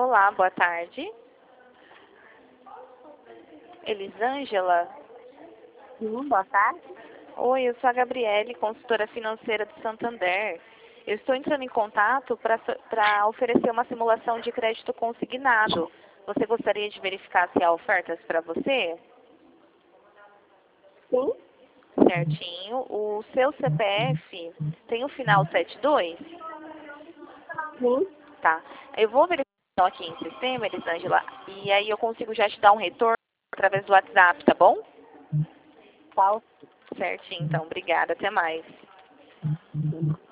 Olá, boa tarde. Elisângela? Sim, boa tarde. Oi, eu sou a Gabriele, consultora financeira do Santander. Eu estou entrando em contato para oferecer uma simulação de crédito consignado. Você gostaria de verificar se há ofertas para você? Sim, Certinho. O seu CPF tem o final 72? sim. Tá. Eu vou verificar aqui em sistema, Elisângela, e aí eu consigo já te dar um retorno através do WhatsApp, tá bom? Qual? Certinho, então. Obrigada. Até mais.